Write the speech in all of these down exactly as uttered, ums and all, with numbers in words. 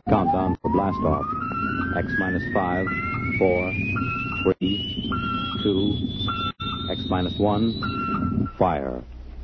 Countdown for blast off. X minus five, four, three, two, X minus one, fire.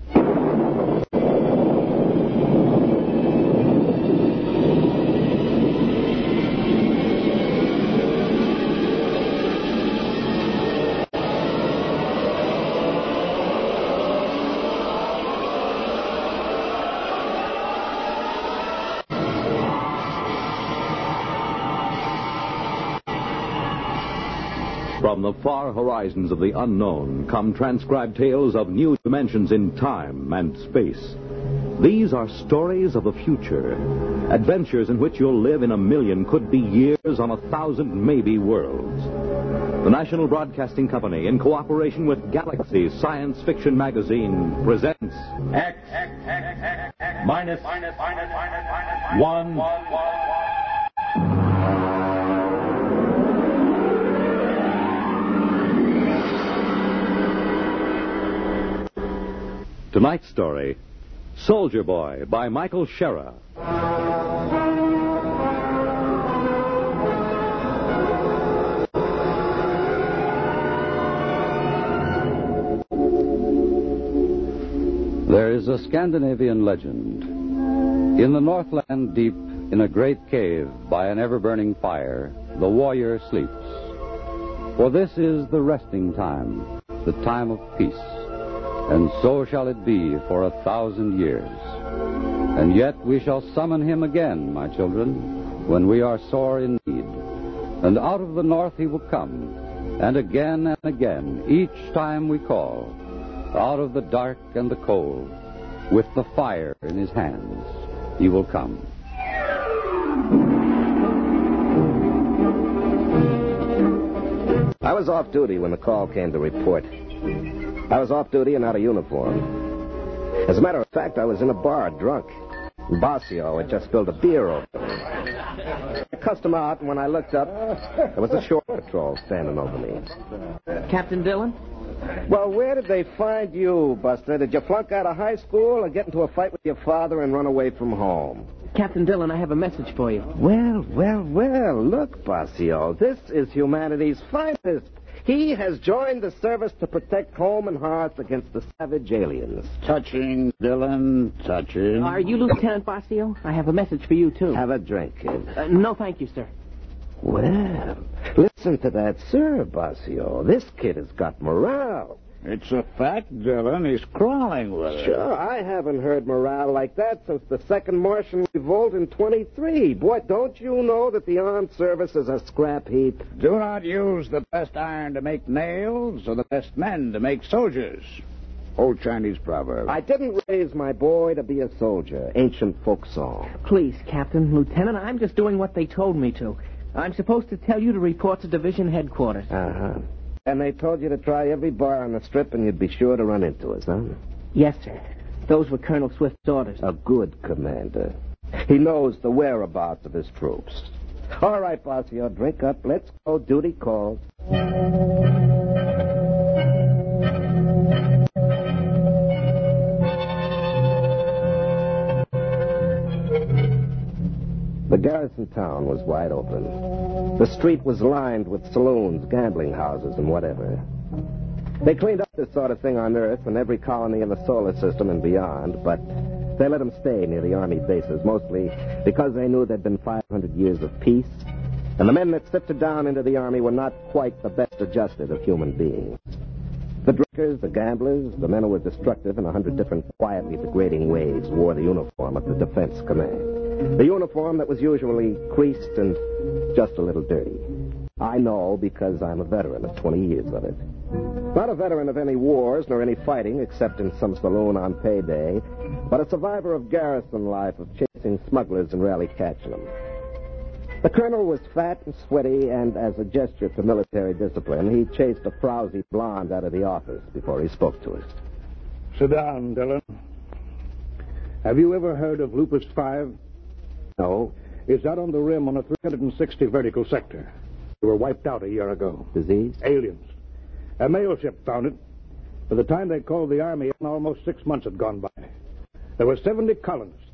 From the far horizons of the unknown come transcribed tales of new dimensions in time and space. These are stories of the future, adventures in which you'll live in a million, could be years, on a thousand maybe worlds. The National Broadcasting Company, in cooperation with Galaxy Science Fiction Magazine, presents X, X, X, X, X minus, minus, minus, minus, minus, one, one, one. Tonight's story, Soldier Boy, by Michael Shera. There is a Scandinavian legend. In the Northland deep, in a great cave by an ever-burning fire, the warrior sleeps. For this is the resting time, the time of peace. And so shall it be for a thousand years. And yet we shall summon him again, my children, when we are sore in need. And out of the north he will come, and again and again, each time we call, out of the dark and the cold, with the fire in his hands, he will come. I was off duty when the call came to report. I was off duty and out of uniform. As a matter of fact, I was in a bar, drunk. Bossio had just spilled a beer over me. I cussed him out, and when I looked up, there was a shore patrol standing over me. Captain Dillon? Well, where did they find you, Buster? Did you flunk out of high school or get into a fight with your father and run away from home? Captain Dillon, I have a message for you. Well, well, well, look, Bossio, this is humanity's finest. He has joined the service to protect home and hearth against the savage aliens. Touching, Dillon, touching. Are you Lieutenant Bossio? I have a message for you, too. Have a drink, kid. Uh, no, thank you, sir. Well, listen to that, sir, Bossio. This kid has got morale. It's a fact, Dillon. He's crawling with it. Sure, I haven't heard morale like that since the Second Martian Revolt in twenty-three. Boy, don't you know that the armed service is a scrap heap? Do not use the best iron to make nails or the best men to make soldiers. Old Chinese proverb. I didn't raise my boy to be a soldier. Ancient folk song. Please, Captain, Lieutenant, I'm just doing what they told me to. I'm supposed to tell you to report to division headquarters. Uh-huh. And they told you to try every bar on the strip and you'd be sure to run into us, huh? Yes, sir. Those were Colonel Swift's orders. A good commander. He knows the whereabouts of his troops. All right, Bossio, drink up. Let's go. Duty calls. The garrison town was wide open. The street was lined with saloons, gambling houses, and whatever. They cleaned up this sort of thing on Earth in every colony in the solar system and beyond, but they let them stay near the Army bases, mostly because they knew there'd been five hundred years of peace, and the men that sifted down into the Army were not quite the best adjusted of human beings. The drinkers, the gamblers, the men who were destructive in a hundred different quietly degrading ways wore the uniform of the Defense Command. The uniform that was usually creased and just a little dirty. I know because I'm a veteran of twenty years of it. Not a veteran of any wars nor any fighting except in some saloon on payday, but a survivor of garrison life of chasing smugglers and rarely catching them. The colonel was fat and sweaty, and as a gesture to military discipline, he chased a frowsy blonde out of the office before he spoke to us. Sit down, Dillon. Have you ever heard of Lupus five? No. It's out on the rim on a three hundred sixty vertical sector. They were wiped out a year ago. Disease? Aliens. A mail ship found it. By the time they called the Army in, almost six months had gone by. There were seventy colonists,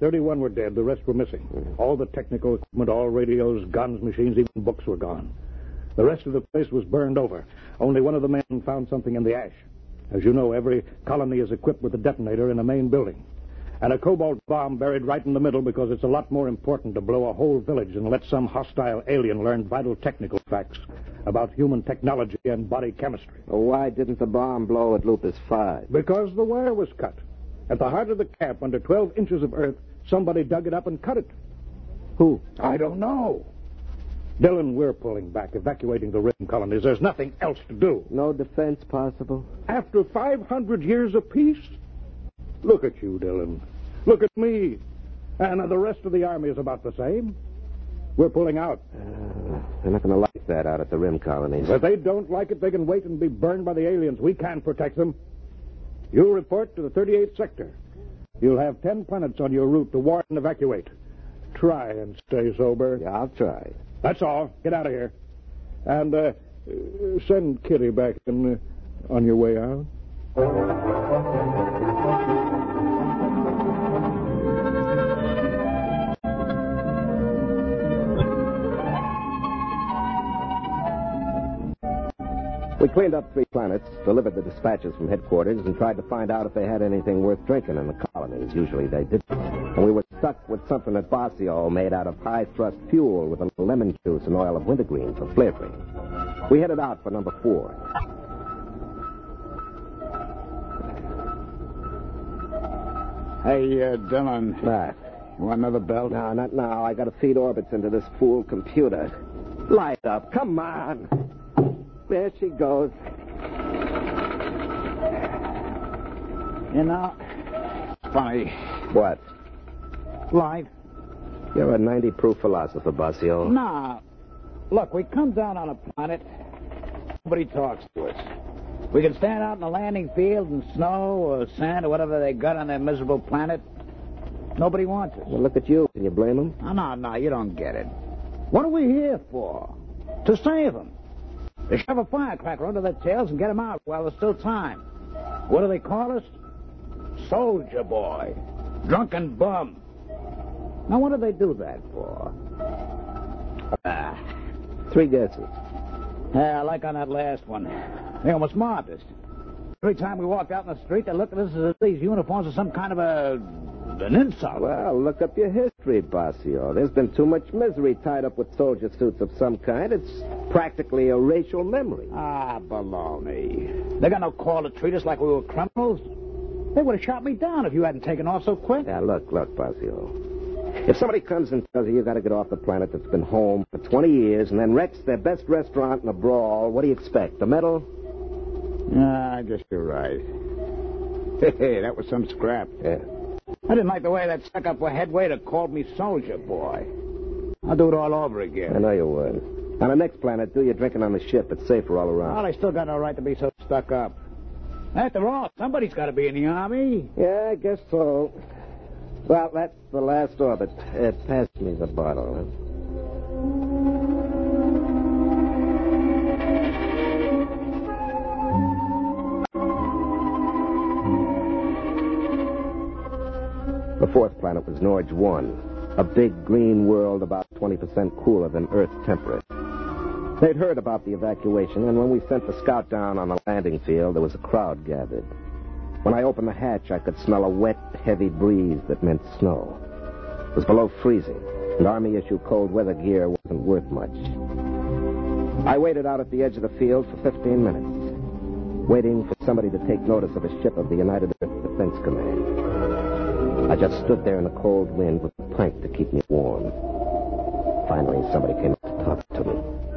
thirty-one were dead. The rest were missing. All the technical equipment, all radios, guns, machines, even books were gone. The rest of the place was burned over. Only one of the men found something in the ash. As you know, every colony is equipped with a detonator in a main building. And a cobalt bomb buried right in the middle because it's a lot more important to blow a whole village and let some hostile alien learn vital technical facts about human technology and body chemistry. Well, why didn't the bomb blow at Lupus five? Because the wire was cut. At the heart of the camp, under twelve inches of earth, somebody dug it up and cut it. Who? I don't know. Dillon, we're pulling back, evacuating the rim colonies. There's nothing else to do. No defense possible? After five hundred years of peace? Look at you, Dillon. Look at me. And the rest of the army is about the same. We're pulling out. Uh, they're not going to like that out at the rim colonies. If they don't like it, they can wait and be burned by the aliens. We can't protect them. You'll report to the thirty-eighth sector. You'll have ten planets on your route to warn and evacuate. Try and stay sober. Yeah, I'll try. That's all. Get out of here. And uh, send Kitty back in, uh, on your way out. We cleaned up three planets, delivered the dispatches from headquarters, and tried to find out if they had anything worth drinking in the colonies. Usually they didn't. And we were stuck with something at Basio made out of high-thrust fuel with a little lemon juice and oil of wintergreen for flavoring. We headed out for number four. Hey, uh, Dillon. What? You want another belt? No, not now. I got to feed orbits into this fool computer. Light up. Come on. There she goes. You know, funny. What? Life. You're a ninety-proof philosopher, Basio. Nah. Look, we come down on a planet. Nobody talks to us. We can stand out in the landing field in snow or sand or whatever they got on their miserable planet. Nobody wants us. Well, look at you. Can you blame them? No, no, no, you don't get it. What are we here for? To save them. To shove a firecracker under their tails and get them out while there's still time. What do they call us? Soldier boy. Drunken bum. Now, what do they do that for? Ah, three guesses. Yeah, like on that last one. They almost mobbed us. Every time we walked out in the street, they looked at us as if these uniforms are some kind of a... an insult. Well, look up your history, Basio. There's been too much misery tied up with soldier suits of some kind. It's practically a racial memory. Ah, baloney. They got no call to treat us like we were criminals. They would have shot me down if you hadn't taken off so quick. Now, look, look, Basio. If somebody comes and tells you you got to get off the planet that's been home for twenty years and then wrecks their best restaurant in a brawl, what do you expect? The medal? Ah, I guess you're right. Hey, that was some scrap. Yeah. I didn't like the way that stuck-up head waiter called me soldier boy. I'll do it all over again. I know you would. On the next planet, do your drinking on the ship. It's safer all around. Well, I still got no right to be so stuck up. After all, somebody's got to be in the army. Yeah, I guess so. Well, that's the last orbit. Uh, pass me the bottle. Huh? The fourth planet was Norge one, a big green world about twenty percent cooler than Earth's temperate. They'd heard about the evacuation, and when we sent the scout down on the landing field, there was a crowd gathered. When I opened the hatch, I could smell a wet, heavy breeze that meant snow. It was below freezing, and Army-issue cold weather gear wasn't worth much. I waited out at the edge of the field for fifteen minutes, waiting for somebody to take notice of a ship of the United Earth Defense Command. I just stood there in the cold wind with a plank to keep me warm. Finally, somebody came up to talk to me.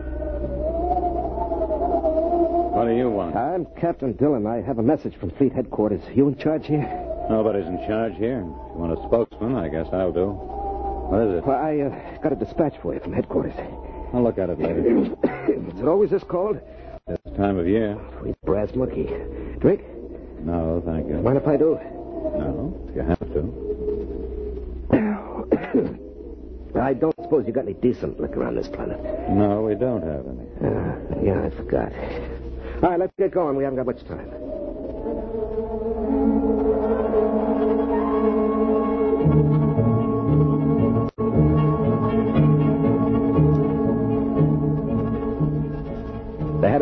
What do you want? I'm Captain Dillon. I have a message from Fleet Headquarters. You in charge here? Nobody's in charge here. If you want a spokesman, I guess I'll do. What is it? Well, I uh, got a dispatch for you from headquarters. I'll look at it later. Is it always this cold? This time of year. Sweet brass monkey. Drink? No, thank you. Mind if I do? No, if you have to. I don't suppose you got any decent liquor on this planet. No, we don't have any. Uh, yeah, I forgot. All right, let's get going. We haven't got much time.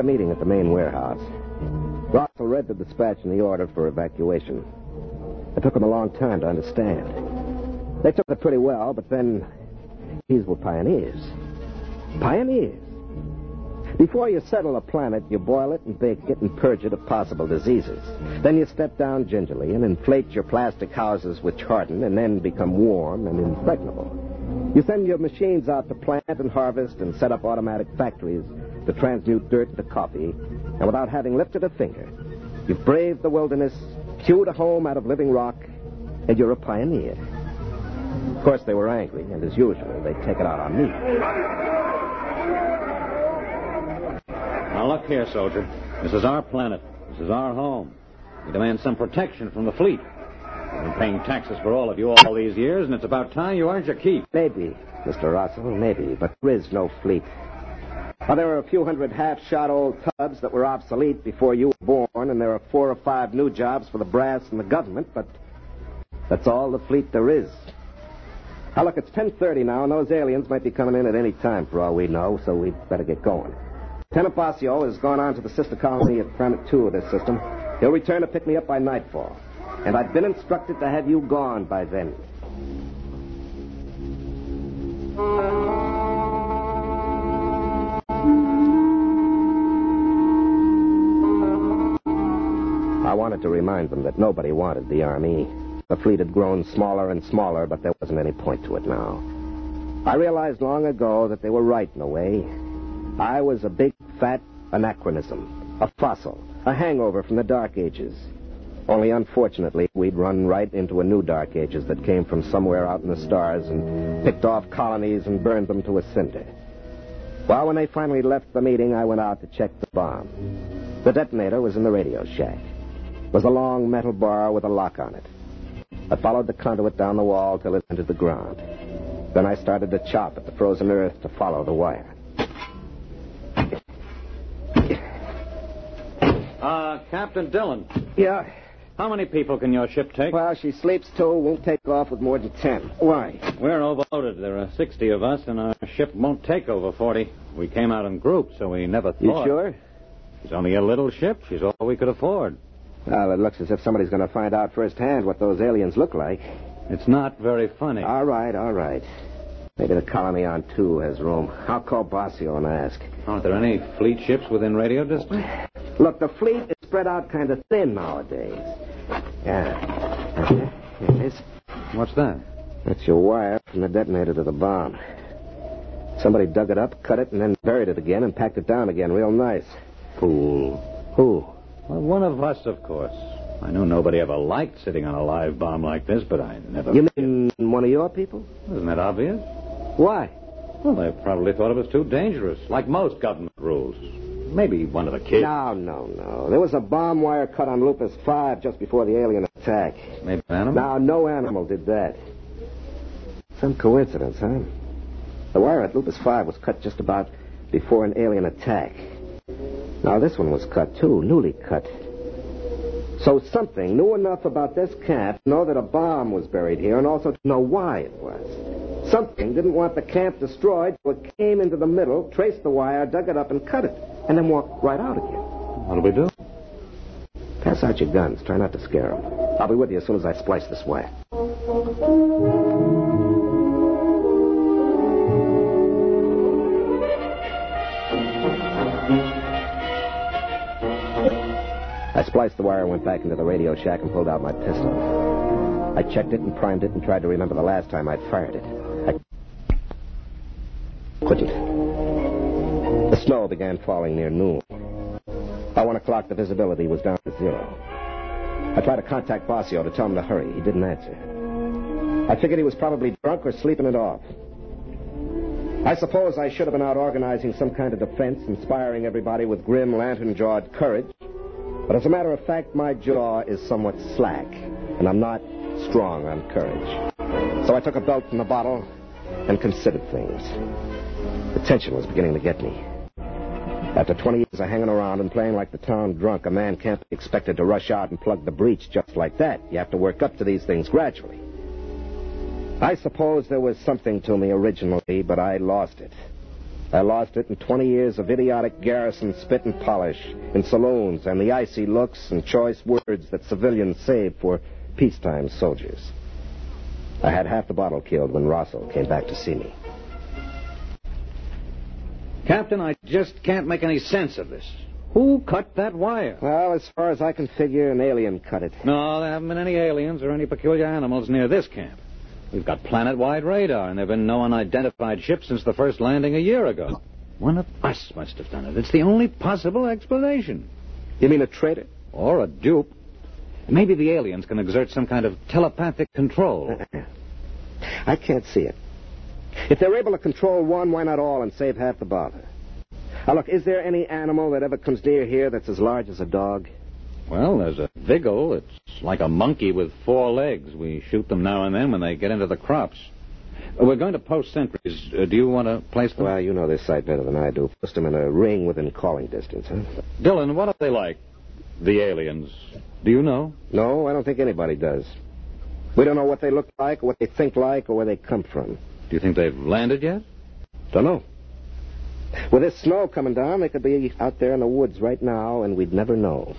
a meeting at the main warehouse. Russell read the dispatch and the order for evacuation. It took him a long time to understand. They took it pretty well, but then these were pioneers. Pioneers. Before you settle a planet, you boil it and bake it and purge it of possible diseases. Then you step down gingerly and inflate your plastic houses which harden and then become warm and impregnable. You send your machines out to plant and harvest and set up automatic factories to transmute dirt into coffee, and without having lifted a finger, you've braved the wilderness, hewed a home out of living rock, and you're a pioneer. Of course, they were angry, and as usual, they'd take it out on me. Now, look here, soldier. This is our planet. This is our home. We demand some protection from the fleet. We've been paying taxes for all of you all these years, and it's about time you earned your keep. Maybe, Mister Russell, maybe, but there is no fleet. Now, there are a few hundred half-shot old tubs that were obsolete before you were born, and there are four or five new jobs for the brass and the government, but that's all the fleet there is. Now, look, it's ten thirty now, and those aliens might be coming in at any time for all we know, so we'd better get going. Lieutenant Basio has gone on to the sister colony at Planet two of this system. He'll return to pick me up by nightfall. And I've been instructed to have you gone by then. I wanted to remind them that nobody wanted the Army. The fleet had grown smaller and smaller, but there wasn't any point to it now. I realized long ago that they were right in a way. I was a big, fat anachronism, a fossil, a hangover from the Dark Ages. Only, unfortunately, we'd run right into a new Dark Ages that came from somewhere out in the stars and picked off colonies and burned them to a cinder. Well, when they finally left the meeting, I went out to check the bomb. The detonator was in the radio shack. It was a long metal bar with a lock on it. I followed the conduit down the wall till it entered the ground. Then I started to chop at the frozen earth to follow the wire. Uh, Captain Dillon. Yeah? How many people can your ship take? Well, she sleeps too. Won't take off with more than ten. Why? We're overloaded. There are sixty of us, and our ship won't take over forty. We came out in groups, so we never thought. You sure? She's only a little ship. She's all we could afford. Well, it looks as if somebody's going to find out firsthand what those aliens look like. It's not very funny. All right, all right. Maybe the colony on two has room. I'll call Basio and ask. Aren't there any fleet ships within radio distance? Look, the fleet is spread out kind of thin nowadays. Yeah. Here it is. What's that? That's your wire from the detonator to the bomb. Somebody dug it up, cut it, and then buried it again and packed it down again real nice. Fool. Who? Well, one of us, of course. I knew nobody ever liked sitting on a live bomb like this, but I never... You mean one of your people? Isn't that obvious? Why? Well, they probably thought it was too dangerous, like most government rules. Maybe one of the kids. No, no, no. There was a bomb wire cut on Lupus five just before the alien attack. Maybe an animal? No, no animal did that. Some coincidence, huh? The wire at Lupus five was cut just about before an alien attack. Now, this one was cut, too, newly cut. So something knew enough about this camp to know that a bomb was buried here and also to know why it was. Something didn't want the camp destroyed, so it came into the middle, traced the wire, dug it up, and cut it, and then walked right out again. What'll we do? Pass out your guns. Try not to scare them. I'll be with you as soon as I splice this wire. I spliced the wire and went back into the radio shack and pulled out my pistol. I checked it and primed it and tried to remember the last time I'd fired it. I couldn't. The snow began falling near noon. By one o'clock, the visibility was down to zero. I tried to contact Basio to tell him to hurry. He didn't answer. I figured he was probably drunk or sleeping it off. I suppose I should have been out organizing some kind of defense, inspiring everybody with grim, lantern-jawed courage. But as a matter of fact, my jaw is somewhat slack, and I'm not strong on courage. So I took a belt from the bottle and considered things. The tension was beginning to get me. After twenty years of hanging around and playing like the town drunk, a man can't be expected to rush out and plug the breach just like that. You have to work up to these things gradually. I suppose there was something to me originally, but I lost it. I lost it in twenty years of idiotic garrison spit and polish in saloons and the icy looks and choice words that civilians save for peacetime soldiers. I had half the bottle killed when Rossel came back to see me. Captain, I just can't make any sense of this. Who cut that wire? Well, as far as I can figure, an alien cut it. No, there haven't been any aliens or any peculiar animals near this camp. We've got planet-wide radar, and there have been no unidentified ships since the first landing a year ago. One of us must have done it. It's the only possible explanation. You mean a traitor? Or a dupe. Maybe the aliens can exert some kind of telepathic control. I can't see it. If they're able to control one, why not all and save half the bother? Now, look, is there any animal that ever comes near here that's as large as a dog? Well, there's a vigil. It's like a monkey with four legs. We shoot them now and then when they get into the crops. We're going to post sentries. Uh, do you want to place them? Well, you know this site better than I do. Post them in a ring within calling distance, huh? Dillon, what are they like, the aliens? Do you know? No, I don't think anybody does. We don't know what they look like, or what they think like, or where they come from. Do you think they've landed yet? Don't know. With this snow coming down, they could be out there in the woods right now, and we'd never know.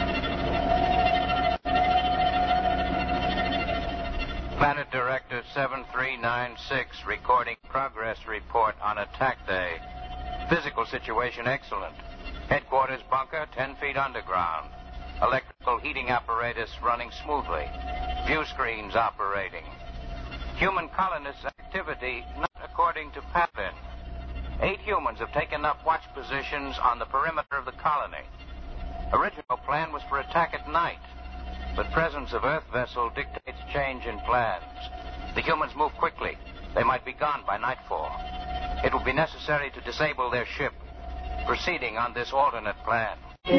Planet Director seven three nine six recording progress report on attack day. Physical situation excellent. Headquarters bunker ten feet underground. Electrical heating apparatus running smoothly. View screens operating. Human colonist activity not according to pattern. Eight humans have taken up watch positions on the perimeter of the colony. Original plan was for attack at night, but presence of Earth vessel dictates change in plans. The humans move quickly. They might be gone by nightfall. It will be necessary to disable their ship, proceeding on this alternate plan.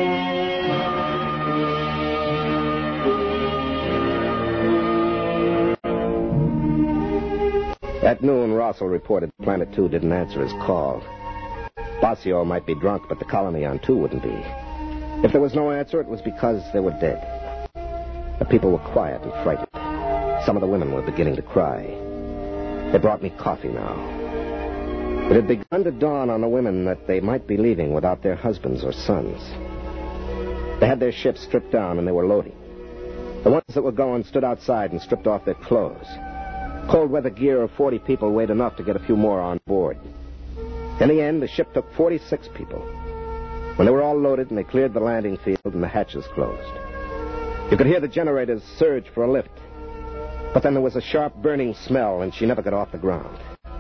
At noon, Rossel reported Planet two didn't answer his call. Basio might be drunk, but the colony on two wouldn't be. If there was no answer, it was because they were dead. The people were quiet and frightened. Some of the women were beginning to cry. They brought me coffee now. It had begun to dawn on the women that they might be leaving without their husbands or sons. They had their ships stripped down and they were loading. The ones that were going stood outside and stripped off their clothes. Cold weather gear of forty people weighed enough to get a few more on board. In the end, the ship took forty-six people. When they were all loaded and they cleared the landing field and the hatches closed, you could hear the generators surge for a lift. But then there was a sharp burning smell and she never got off the ground.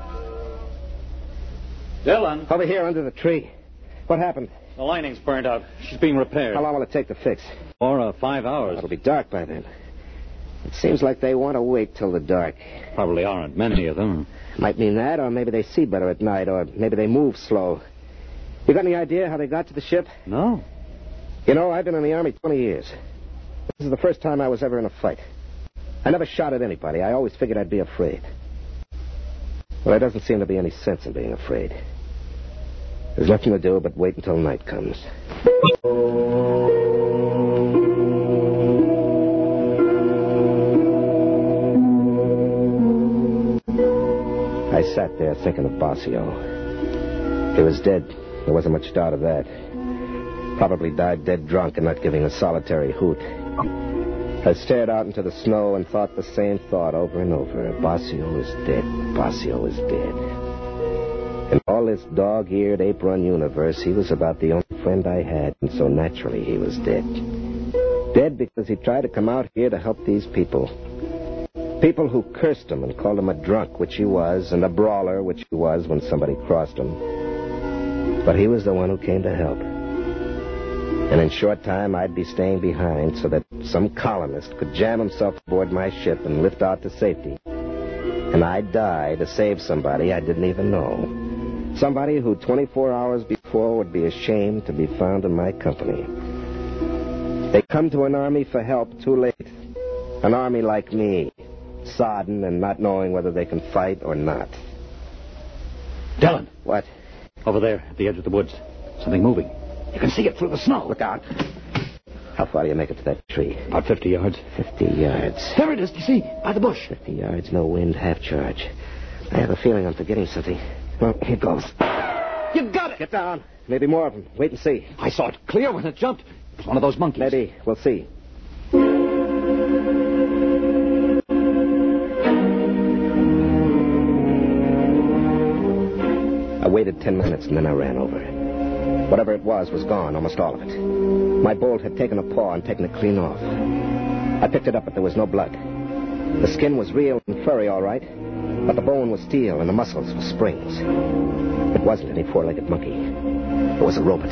Dillon. Over here under the tree. What happened? The lining's burned out. She's being repaired. How long will it take to fix? Four or five hours. It'll be dark by then. It seems like they want to wait till the dark. Probably aren't many of them. Might mean that, or maybe they see better at night, or maybe they move slow. You got any idea how they got to the ship? No. You know, I've been in the Army twenty years. This is the first time I was ever in a fight. I never shot at anybody. I always figured I'd be afraid. Well, there doesn't seem to be any sense in being afraid. There's nothing to do but wait until night comes. I sat there thinking of Basio. He was dead. There wasn't much doubt of that. Probably died dead drunk and not giving a solitary hoot. I stared out into the snow and thought the same thought over and over. Basio is dead. Basio is dead. In all this dog-eared, ape-run universe, he was about the only friend I had, and so naturally he was dead. Dead because he tried to come out here to help these people. People who cursed him and called him a drunk, which he was, and a brawler, which he was when somebody crossed him. But he was the one who came to help. And in short time, I'd be staying behind so that some colonist could jam himself aboard my ship and lift out to safety. And I'd die to save somebody I didn't even know. Somebody who twenty-four hours before would be ashamed to be found in my company. They come to an army for help too late. An army like me, sodden and not knowing whether they can fight or not. Dillon. What? Over there at the edge of the woods. Something moving. You can see it through the snow. Look out. How far do you make it to that tree? About fifty yards. Fifty yards. There it is, you see, by the bush. Fifty yards, no wind, half charge. I have a feeling I'm forgetting something. Well, here goes. You got it! Get down. Maybe more of them. Wait and see. I saw it clear when it jumped. It was one of those monkeys. Maybe. We'll see. I waited ten minutes and then I ran over. Whatever it was was gone, almost all of it. My bolt had taken a paw and taken it clean off. I picked it up, but there was no blood. The skin was real and furry, all right, but the bone was steel and the muscles were springs. It wasn't any four-legged monkey. It was a robot.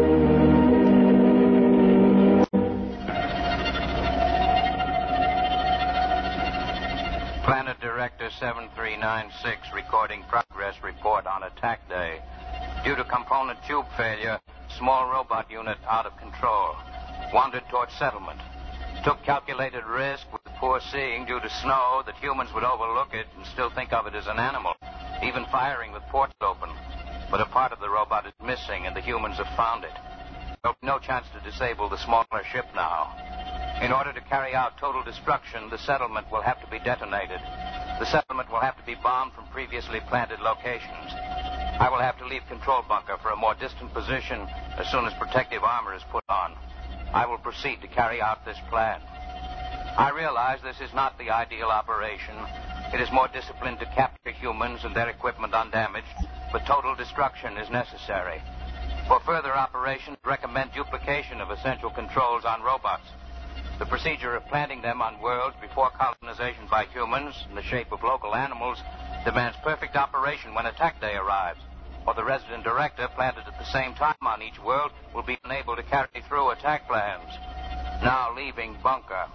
Planet Director seven three nine six recording progress report on attack day. Due to component tube failure, small robot unit out of control. Wandered toward settlement. Took calculated risk with poor seeing due to snow that humans would overlook it and still think of it as an animal, even firing with ports open. But a part of the robot is missing and the humans have found it. There'll be no chance to disable the smaller ship now. In order to carry out total destruction, the settlement will have to be detonated. The settlement will have to be bombed from previously planted locations. I will have to leave control bunker for a more distant position as soon as protective armor is put on. I will proceed to carry out this plan. I realize this is not the ideal operation. It is more disciplined to capture humans and their equipment undamaged, but total destruction is necessary. For further operations, recommend duplication of essential controls on robots. The procedure of planting them on worlds before colonization by humans in the shape of local animals demands perfect operation when attack day arrives, or the resident director planted at the same time on each world will be unable to carry through attack plans. Now leaving bunker.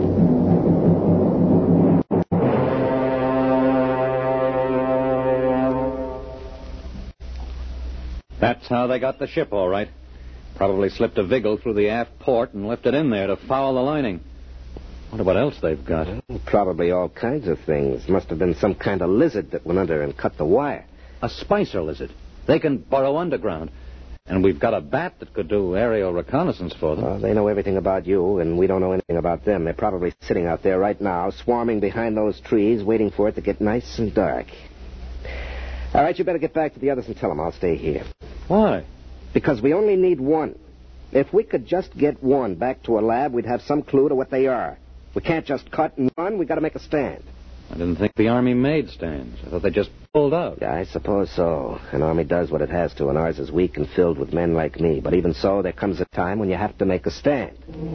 That's how they got the ship, all right. Probably slipped a Vigil through the aft port and left it in there to foul the lining. Wonder what else they've got. Probably all kinds of things. Must have been some kind of lizard that went under and cut the wire. A Spicer lizard. They can burrow underground. And we've got a bat that could do aerial reconnaissance for them. Well, they know everything about you, and we don't know anything about them. They're probably sitting out there right now, swarming behind those trees, waiting for it to get nice and dark. All right, you better get back to the others and tell them I'll stay here. Why? Because we only need one. If we could just get one back to a lab, we'd have some clue to what they are. We can't just cut and run. We've got to make a stand. I didn't think the Army made stands. I thought they just pulled out. Yeah, I suppose so. An Army does what it has to, and ours is weak and filled with men like me. But even so, there comes a time when you have to make a stand.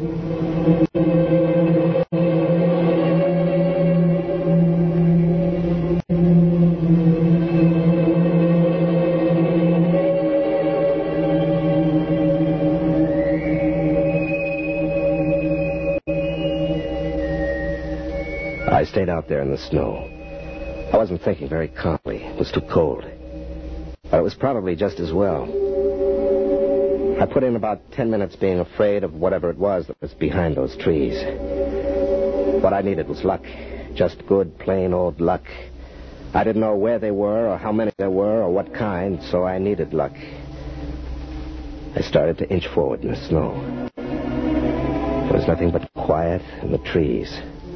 I stayed out there in the snow. I wasn't thinking very calmly. It was too cold. But it was probably just as well. I put in about ten minutes being afraid of whatever it was that was behind those trees. What I needed was luck. Just good, plain old luck. I didn't know where they were or how many there were or what kind, so I needed luck. I started to inch forward in the snow. There was nothing but quiet in the trees.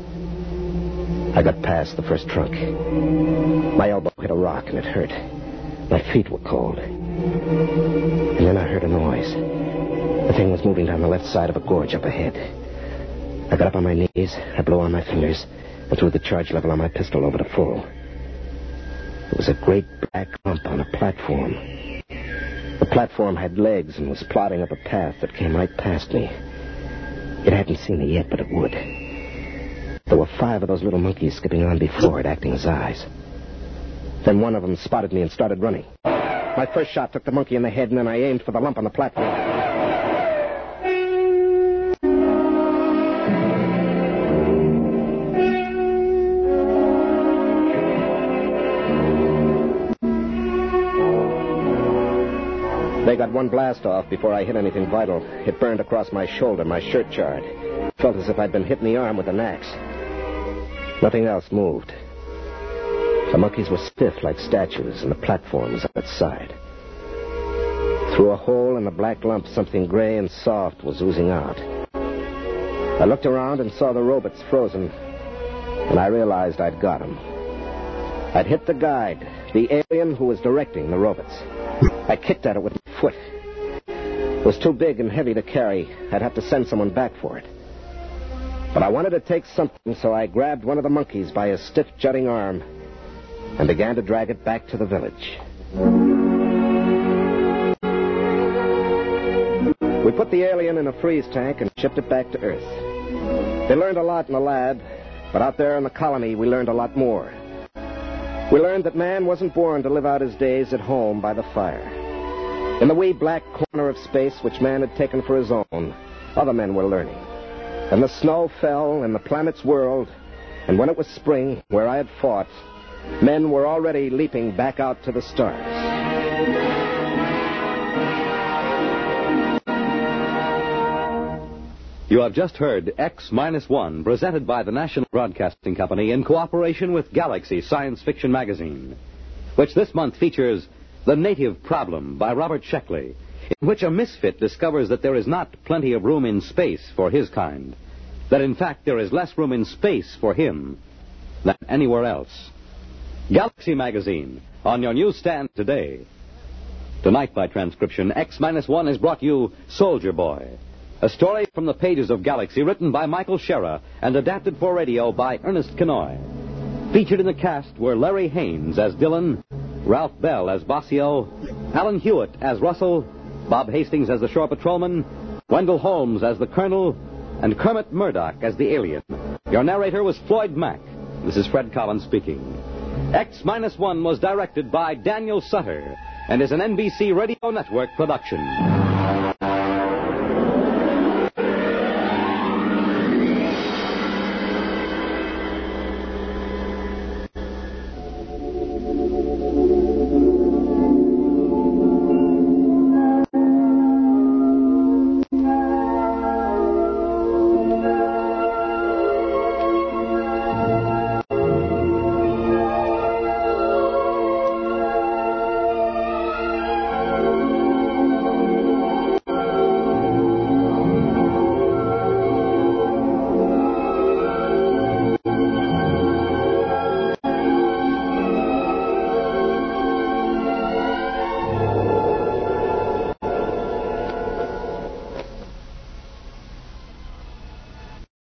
I got past the first trunk. My elbow hit a rock and it hurt. My feet were cold. And then I heard a noise. The thing was moving down the left side of a gorge up ahead. I got up on my knees, I blew on my fingers, and threw the charge level on my pistol over to full. It was a great black lump on a platform. The platform had legs and was plodding up a path that came right past me. It hadn't seen me yet, but it would. There were five of those little monkeys skipping on before it, acting as eyes. Then one of them spotted me and started running. My first shot took the monkey in the head, and then I aimed for the lump on the platform. They got one blast off before I hit anything vital. It burned across my shoulder, my shirt charred. Felt as if I'd been hit in the arm with an axe. Nothing else moved. The monkeys were stiff like statues, and the platform was up its side. Through a hole in the black lump, something gray and soft was oozing out. I looked around and saw the robots frozen, and I realized I'd got them. I'd hit the guide, the alien who was directing the robots. I kicked at it with my foot. It was too big and heavy to carry. I'd have to send someone back for it. But I wanted to take something, so I grabbed one of the monkeys by his stiff, jutting arm and began to drag it back to the village. We put the alien in a freeze tank and shipped it back to Earth. They learned a lot in the lab, but out there in the colony, we learned a lot more. We learned that man wasn't born to live out his days at home by the fire. In the wee black corner of space which man had taken for his own, other men were learning. And the snow fell and the planets whirled, and when it was spring, where I had fought, men were already leaping back out to the stars. You have just heard X Minus One, presented by the National Broadcasting Company in cooperation with Galaxy Science Fiction Magazine, which this month features The Native Problem by Robert Sheckley, in which a misfit discovers that there is not plenty of room in space for his kind, that in fact there is less room in space for him than anywhere else. Galaxy Magazine, on your newsstand today. Tonight, by transcription, X Minus One has brought you Soldier Boy, a story from the pages of Galaxy written by Michael Shera and adapted for radio by Ernest Kenoy. Featured in the cast were Larry Haynes as Dillon, Ralph Bell as Bossio, Alan Hewitt as Russell, Bob Hastings as the shore patrolman, Wendell Holmes as the colonel, and Kermit Murdoch as the alien. Your narrator was Floyd Mack. This is Fred Collins speaking. X Minus One was directed by Daniel Sutter and is an N B C Radio Network production.